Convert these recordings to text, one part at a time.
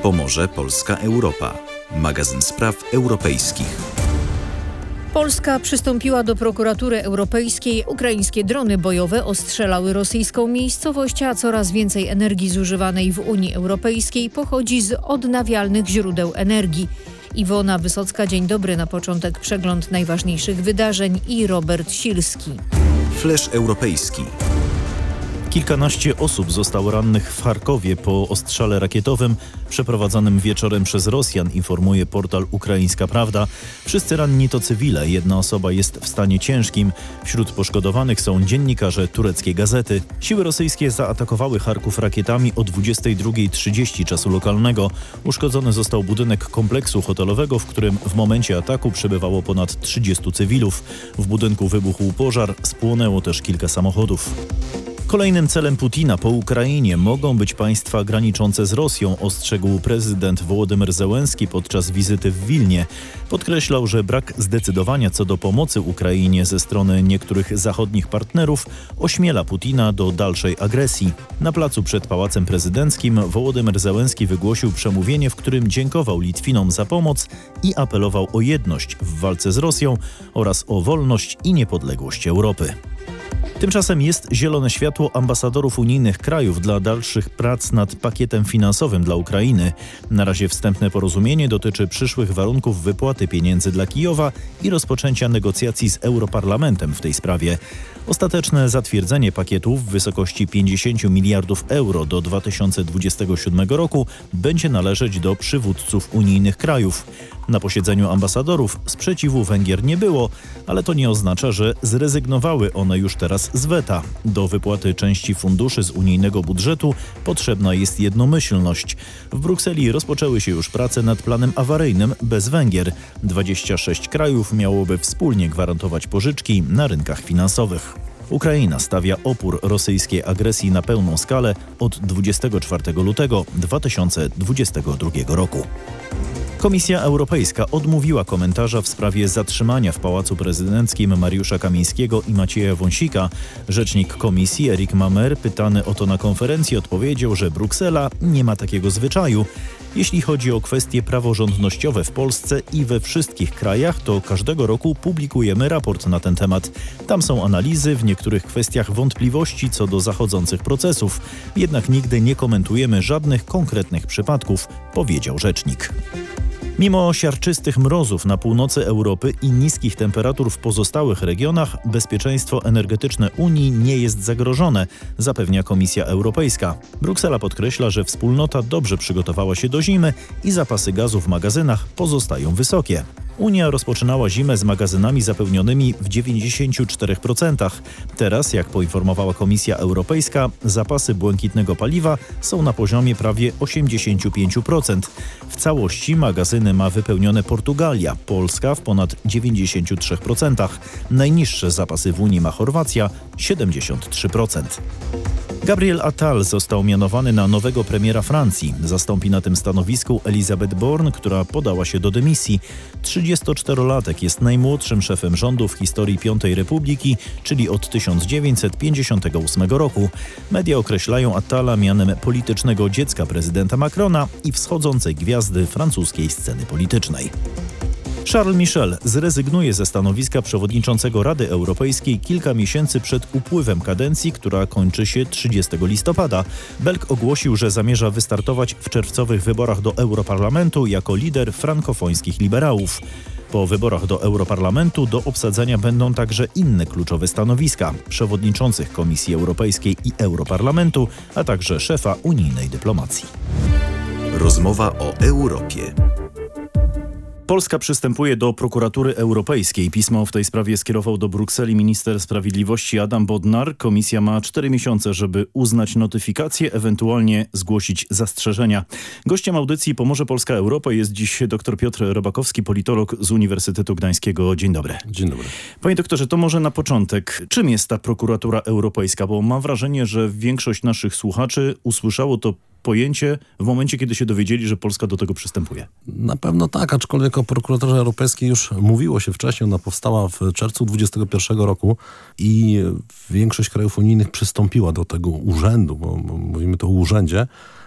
Pomoże Polska Europa. Magazyn spraw europejskich. Polska przystąpiła do prokuratury europejskiej. Ukraińskie drony bojowe ostrzelały rosyjską miejscowość, a coraz więcej energii zużywanej w Unii Europejskiej pochodzi z odnawialnych źródeł energii. Iwona Wysocka, dzień dobry. Na początek przegląd najważniejszych wydarzeń i Robert Silski. Flash europejski. Kilkanaście osób zostało rannych w Charkowie po ostrzale rakietowym przeprowadzonym wieczorem przez Rosjan, informuje portal Ukraińska Prawda. Wszyscy ranni to cywile, jedna osoba jest w stanie ciężkim. Wśród poszkodowanych są dziennikarze tureckiej gazety. Siły rosyjskie zaatakowały Charków rakietami o 22:30 czasu lokalnego. Uszkodzony został budynek kompleksu hotelowego, w którym w momencie ataku przebywało ponad 30 cywilów. W budynku wybuchł pożar, spłonęło też kilka samochodów. Kolejnym celem Putina po Ukrainie mogą być państwa graniczące z Rosją, ostrzegł prezydent Wołodymyr Zełenski podczas wizyty w Wilnie. Podkreślał, że brak zdecydowania co do pomocy Ukrainie ze strony niektórych zachodnich partnerów ośmiela Putina do dalszej agresji. Na placu przed Pałacem Prezydenckim Wołodymyr Zełenski wygłosił przemówienie, w którym dziękował Litwinom za pomoc i apelował o jedność w walce z Rosją oraz o wolność i niepodległość Europy. Tymczasem jest zielone światło ambasadorów unijnych krajów dla dalszych prac nad pakietem finansowym dla Ukrainy. Na razie wstępne porozumienie dotyczy przyszłych warunków wypłaty pieniędzy dla Kijowa i rozpoczęcia negocjacji z Europarlamentem w tej sprawie. Ostateczne zatwierdzenie pakietu w wysokości 50 miliardów euro do 2027 roku będzie należeć do przywódców unijnych krajów. Na posiedzeniu ambasadorów sprzeciwu Węgier nie było, ale to nie oznacza, że zrezygnowały one już teraz z weta. Do wypłaty części funduszy z unijnego budżetu potrzebna jest jednomyślność. W Brukseli rozpoczęły się już prace nad planem awaryjnym bez Węgier. 26 krajów miałoby wspólnie gwarantować pożyczki na rynkach finansowych. Ukraina stawia opór rosyjskiej agresji na pełną skalę od 24 lutego 2022 roku. Komisja Europejska odmówiła komentarza w sprawie zatrzymania w Pałacu Prezydenckim Mariusza Kamińskiego i Macieja Wąsika. Rzecznik komisji Eric Mamer, pytany o to na konferencji, odpowiedział, że Bruksela nie ma takiego zwyczaju. Jeśli chodzi o kwestie praworządnościowe w Polsce i we wszystkich krajach, to każdego roku publikujemy raport na ten temat. Tam są analizy, w niektórych kwestiach wątpliwości co do zachodzących procesów. Jednak nigdy nie komentujemy żadnych konkretnych przypadków, powiedział rzecznik. Mimo siarczystych mrozów na północy Europy i niskich temperatur w pozostałych regionach, bezpieczeństwo energetyczne Unii nie jest zagrożone, zapewnia Komisja Europejska. Bruksela podkreśla, że wspólnota dobrze przygotowała się do zimy i zapasy gazu w magazynach pozostają wysokie. Unia rozpoczynała zimę z magazynami zapełnionymi w 94%. Teraz, jak poinformowała Komisja Europejska, zapasy błękitnego paliwa są na poziomie prawie 85%. W całości magazyny ma wypełnione Portugalia, Polska w ponad 93%. Najniższe zapasy w Unii ma Chorwacja, 73%. Gabriel Attal został mianowany na nowego premiera Francji. Zastąpi na tym stanowisku Elisabeth Borne, która podała się do dymisji. 34-latek jest najmłodszym szefem rządu w historii Piątej Republiki, czyli od 1958 roku. Media określają Attala mianem politycznego dziecka prezydenta Macrona i wschodzącej gwiazdy francuskiej sceny politycznej. Charles Michel zrezygnuje ze stanowiska przewodniczącego Rady Europejskiej kilka miesięcy przed upływem kadencji, która kończy się 30 listopada. Belg ogłosił, że zamierza wystartować w czerwcowych wyborach do Europarlamentu jako lider frankofońskich liberałów. Po wyborach do Europarlamentu do obsadzenia będą także inne kluczowe stanowiska przewodniczących Komisji Europejskiej i Europarlamentu, a także szefa unijnej dyplomacji. Rozmowa o Europie. Polska przystępuje do prokuratury europejskiej. Pismo w tej sprawie skierował do Brukseli minister sprawiedliwości Adam Bodnar. Komisja ma 4 miesiące, żeby uznać notyfikację, ewentualnie zgłosić zastrzeżenia. Gościem audycji Pomoże Polska Europa jest dziś dr Piotr Robakowski, politolog z Uniwersytetu Gdańskiego. Dzień dobry. Dzień dobry. Panie doktorze, to może na początek, czym jest ta prokuratura europejska? Bo mam wrażenie, że większość naszych słuchaczy usłyszało to pojęcie w momencie, kiedy się dowiedzieli, że Polska do tego przystępuje. Na pewno tak, aczkolwiek o prokuraturze europejskiej już mówiło się wcześniej. Ona powstała w czerwcu 2021 roku i większość krajów unijnych przystąpiła do tego urzędu, bo mówimy tu o urzędzie.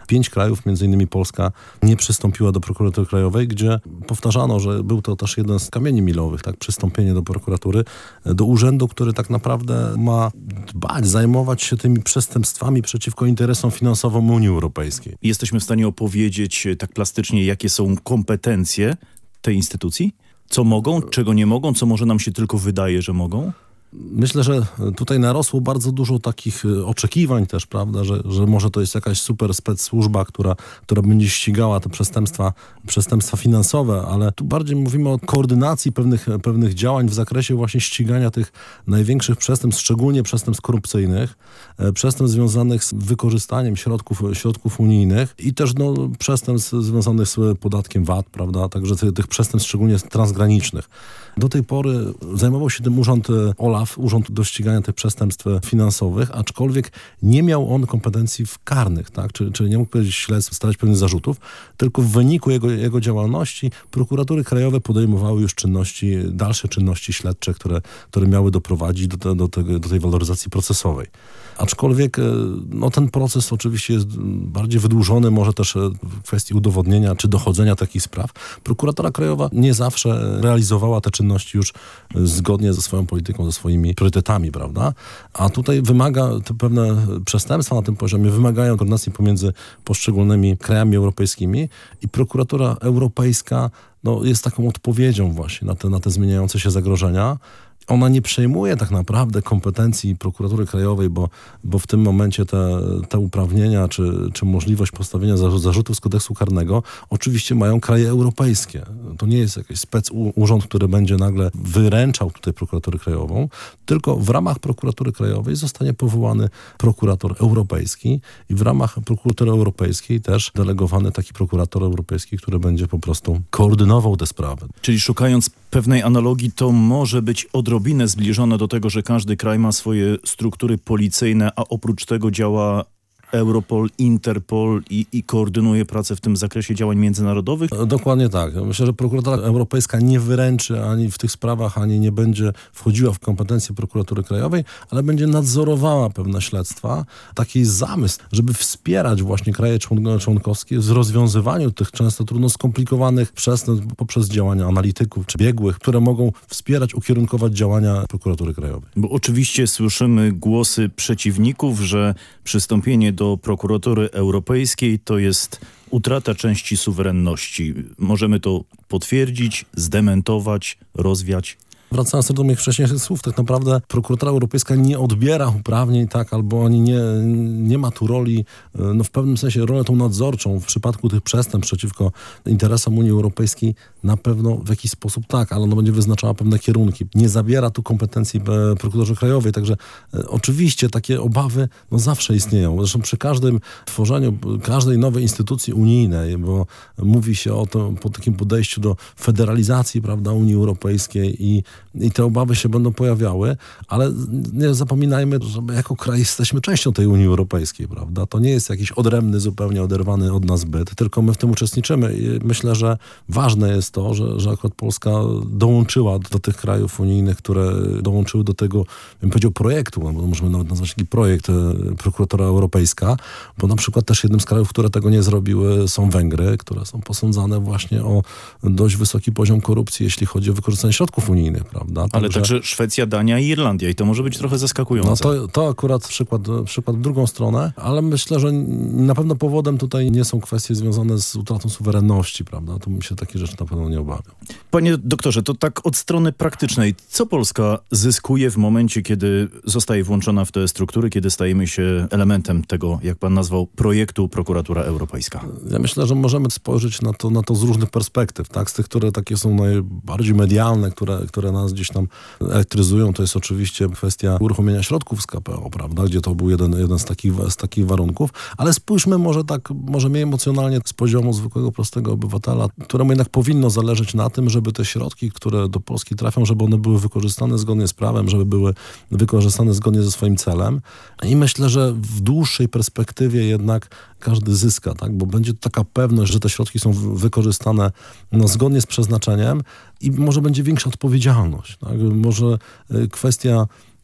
5 krajów, między innymi Polska, nie przystąpiła do prokuratury krajowej, gdzie powtarzano, że był to też jeden z kamieni milowych, tak, przystąpienie do prokuratury, do urzędu, który tak naprawdę ma dbać, zajmować się tymi przestępstwami przeciwko interesom finansowym Unii Europejskiej. Jesteśmy w stanie opowiedzieć tak plastycznie, jakie są kompetencje tej instytucji? Co mogą, czego nie mogą, co może nam się tylko wydaje, że mogą? Myślę, że tutaj narosło bardzo dużo takich oczekiwań też, prawda, że może to jest jakaś super specsłużba, która będzie ścigała te przestępstwa finansowe, ale tu bardziej mówimy o koordynacji pewnych działań w zakresie właśnie ścigania tych największych przestępstw, szczególnie przestępstw korupcyjnych, przestępstw związanych z wykorzystaniem środków unijnych i też przestępstw związanych z podatkiem VAT, prawda, także tych przestępstw szczególnie transgranicznych. Do tej pory zajmował się tym urząd OLAF, Urząd do Ścigania tych Przestępstw Finansowych, aczkolwiek nie miał on kompetencji karnych, tak? Czyli nie mógł prowadzić śledztw, stawiać pewnych zarzutów, tylko w wyniku jego działalności prokuratury krajowe podejmowały już dalsze czynności śledcze, które miały doprowadzić do tej waloryzacji procesowej. Aczkolwiek ten proces oczywiście jest bardziej wydłużony, może też w kwestii udowodnienia czy dochodzenia takich spraw. Prokuratura krajowa nie zawsze realizowała te czynności już zgodnie ze swoją polityką, ze swoimi priorytetami, prawda? A tutaj te pewne przestępstwa na tym poziomie wymagają koordynacji pomiędzy poszczególnymi krajami europejskimi i prokuratura europejska jest taką odpowiedzią właśnie na te zmieniające się zagrożenia. Ona nie przejmuje tak naprawdę kompetencji prokuratury krajowej, bo w tym momencie te uprawnienia czy możliwość postawienia zarzutów z kodeksu karnego oczywiście mają kraje europejskie. To nie jest jakiś urząd, który będzie nagle wyręczał tutaj prokuraturę krajową, tylko w ramach prokuratury krajowej zostanie powołany prokurator europejski i w ramach prokuratury europejskiej też delegowany taki prokurator europejski, który będzie po prostu koordynował te sprawy. Czyli szukając pewnej analogii, to może być odrobinę zbliżone do tego, że każdy kraj ma swoje struktury policyjne, a oprócz tego działa Europol, Interpol i koordynuje pracę w tym zakresie działań międzynarodowych? Dokładnie tak. Myślę, że prokuratura europejska nie wyręczy ani w tych sprawach, ani nie będzie wchodziła w kompetencje prokuratury krajowej, ale będzie nadzorowała pewne śledztwa. Taki zamysł, żeby wspierać właśnie kraje członkowskie w rozwiązywaniu tych często trudno skomplikowanych przestępstw poprzez działania analityków czy biegłych, które mogą wspierać, ukierunkować działania prokuratury krajowej. Bo oczywiście słyszymy głosy przeciwników, że przystąpienie do prokuratury europejskiej to jest utrata części suwerenności. Możemy to potwierdzić, zdementować, rozwiać. Wracając do moich wcześniejszych słów, tak naprawdę prokuratura europejska nie odbiera uprawnień, tak, albo ani nie ma tu roli, w pewnym sensie rolę tą nadzorczą w przypadku tych przestępstw przeciwko interesom Unii Europejskiej na pewno w jakiś sposób tak, ale ona będzie wyznaczała pewne kierunki. Nie zabiera tu kompetencji prokuraturze krajowej, także oczywiście takie obawy zawsze istnieją. Zresztą przy każdym tworzeniu każdej nowej instytucji unijnej, bo mówi się o to po takim podejściu do federalizacji, prawda, Unii Europejskiej i te obawy się będą pojawiały, ale nie zapominajmy, że my jako kraj jesteśmy częścią tej Unii Europejskiej, prawda? To nie jest jakiś odrębny, zupełnie oderwany od nas byt, tylko my w tym uczestniczymy i myślę, że ważne jest to, że akurat Polska dołączyła do tych krajów unijnych, które dołączyły do tego, bym powiedział, projektu, bo możemy nawet nazwać taki projekt Prokuratura Europejska, bo na przykład też jednym z krajów, które tego nie zrobiły, są Węgry, które są posądzane właśnie o dość wysoki poziom korupcji, jeśli chodzi o wykorzystanie środków unijnych, prawda? Ale także Szwecja, Dania i Irlandia i to może być trochę zaskakujące. To akurat przykład w drugą stronę, ale myślę, że na pewno powodem tutaj nie są kwestie związane z utratą suwerenności, prawda? Tu bym się takie rzeczy na pewno nie obawiał. Panie doktorze, to tak od strony praktycznej. Co Polska zyskuje w momencie, kiedy zostaje włączona w te struktury, kiedy stajemy się elementem tego, jak pan nazwał, projektu Prokuratura Europejska? Ja myślę, że możemy spojrzeć na to z różnych perspektyw, tak? Z tych, które takie są najbardziej medialne, które nas gdzieś tam elektryzują, to jest oczywiście kwestia uruchomienia środków z KPO, prawda? Gdzie to był jeden z takich warunków, ale spójrzmy może mniej emocjonalnie z poziomu zwykłego, prostego obywatela, któremu jednak powinno zależeć na tym, żeby te środki, które do Polski trafią, żeby one były wykorzystane zgodnie z prawem, żeby były wykorzystane zgodnie ze swoim celem. I myślę, że w dłuższej perspektywie jednak każdy zyska, tak? Bo będzie taka pewność, że te środki są wykorzystane zgodnie z przeznaczeniem i może będzie większa odpowiedzialność. Tak? Może kwestia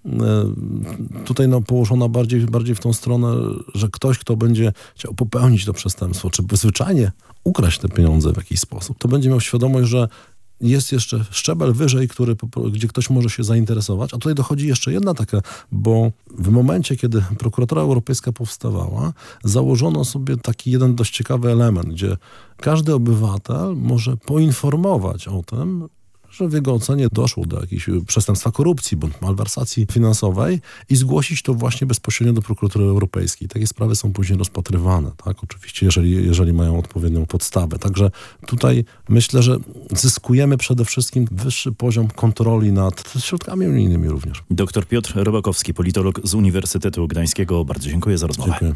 tutaj położona bardziej w tą stronę, że ktoś, kto będzie chciał popełnić to przestępstwo, czy zwyczajnie ukraść te pieniądze w jakiś sposób, to będzie miał świadomość, że jest jeszcze szczebel wyżej, gdzie ktoś może się zainteresować, a tutaj dochodzi jeszcze jedna taka, bo w momencie, kiedy Prokuratura Europejska powstawała, założono sobie taki jeden dość ciekawy element, gdzie każdy obywatel może poinformować o tym, że w jego ocenie doszło do jakiegoś przestępstwa korupcji bądź malwersacji finansowej i zgłosić to właśnie bezpośrednio do Prokuratury Europejskiej. Takie sprawy są później rozpatrywane, tak? Oczywiście, jeżeli mają odpowiednią podstawę. Także tutaj myślę, że zyskujemy przede wszystkim wyższy poziom kontroli nad środkami unijnymi również. Dr Piotr Rybakowski, politolog z Uniwersytetu Gdańskiego. Bardzo dziękuję za rozmowę. Dziękuję.